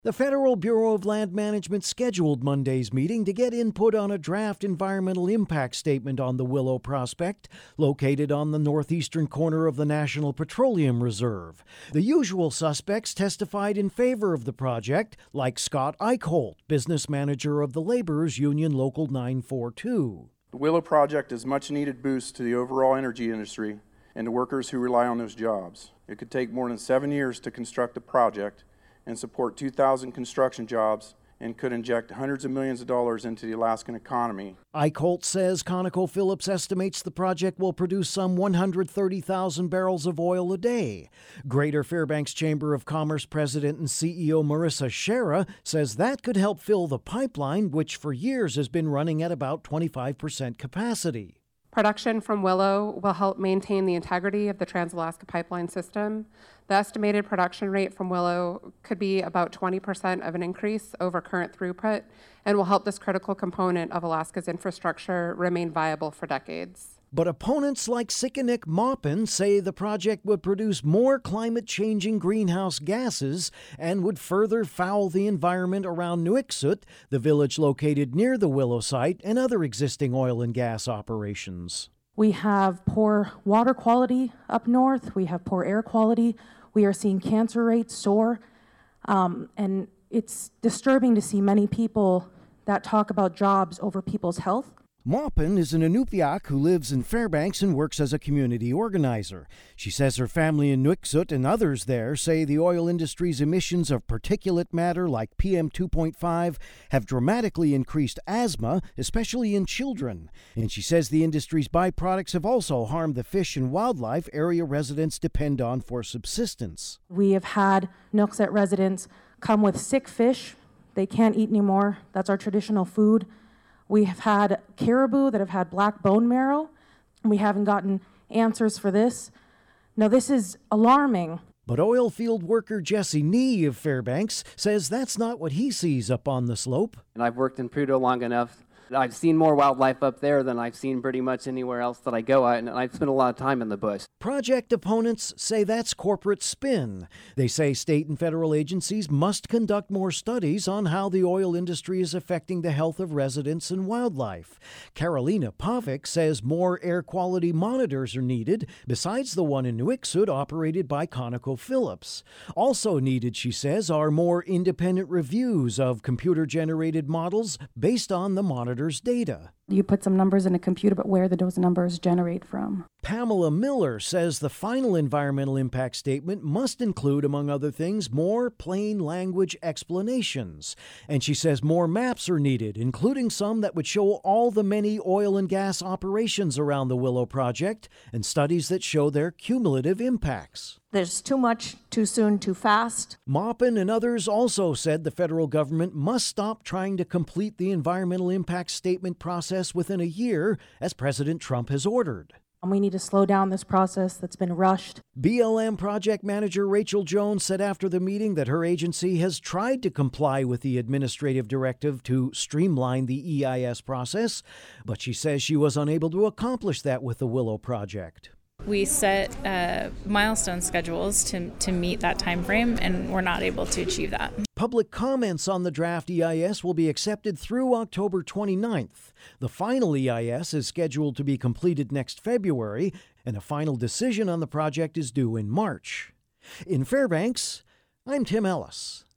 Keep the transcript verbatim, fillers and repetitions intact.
The Federal Bureau of Land Management scheduled Monday's meeting to get input on a draft environmental impact statement on the Willow Prospect, located on the northeastern corner of the National Petroleum Reserve. The usual suspects testified in favor of the project, like Scott Eichholt, business manager of the Laborers Union Local nine forty-two. The Willow Project is a much-needed boost to the overall energy industry and to workers who rely on those jobs. It could take more than seven years to construct the project and support two thousand construction jobs and could inject hundreds of millions of dollars into the Alaskan economy. Eichholt says ConocoPhillips estimates the project will produce some one hundred thirty thousand barrels of oil a day. Greater Fairbanks Chamber of Commerce President and C E O Marissa Schera says that could help fill the pipeline, which for years has been running at about twenty-five percent capacity. Production from Willow will help maintain the integrity of the Trans-Alaska Pipeline system. The estimated production rate from Willow could be about twenty percent of an increase over current throughput and will help this critical component of Alaska's infrastructure remain viable for decades. But opponents like Sikanik Maupin say the project would produce more climate-changing greenhouse gases and would further foul the environment around Nuiqsut, the village located near the Willow site, and other existing oil and gas operations. We have poor water quality up north. We have poor air quality. We are seeing cancer rates soar. Um, and it's disturbing to see many people that talk about jobs over people's health. Maupin is an Inupiaq who lives in Fairbanks and works as a community organizer. She says her family in Nuiqsut and others there say the oil industry's emissions of particulate matter like P M two point five have dramatically increased asthma, especially in children. And she says the industry's byproducts have also harmed the fish and wildlife area residents depend on for subsistence. We have had Nuiqsut residents come with sick fish. They can't eat anymore. That's our traditional food. We have had caribou that have had black bone marrow. We haven't gotten answers for this. Now, this is alarming. But oil field worker Jesse Nee of Fairbanks says that's not what he sees up on the slope. And I've worked in Prudhoe long enough. I've seen more wildlife up there than I've seen pretty much anywhere else that I go at, and I've spent a lot of time in the bush. Project opponents say that's corporate spin. They say state and federal agencies must conduct more studies on how the oil industry is affecting the health of residents and wildlife. Carolina Pavic says more air quality monitors are needed, besides the one in Nuiqsut operated by ConocoPhillips. Also needed, she says, are more independent reviews of computer-generated models based on the monitor data. You put some numbers in a computer, but where do those numbers generate from? Pamela Miller says the final environmental impact statement must include, among other things, more plain language explanations. And she says more maps are needed, including some that would show all the many oil and gas operations around the Willow Project and studies that show their cumulative impacts. There's too much, too soon, too fast. Maupin and others also said the federal government must stop trying to complete the environmental impact statement process within a year, as President Trump has ordered. We need to slow down this process that's been rushed. B L M project manager Rachel Jones said after the meeting that her agency has tried to comply with the administrative directive to streamline the E I S process, but she says she was unable to accomplish that with the Willow Project. We set uh, milestone schedules to, to meet that time frame, and we're not able to achieve that. Public comments on the draft E I S will be accepted through October twenty-ninth. The final E I S is scheduled to be completed next February, and a final decision on the project is due in March. In Fairbanks, I'm Tim Ellis.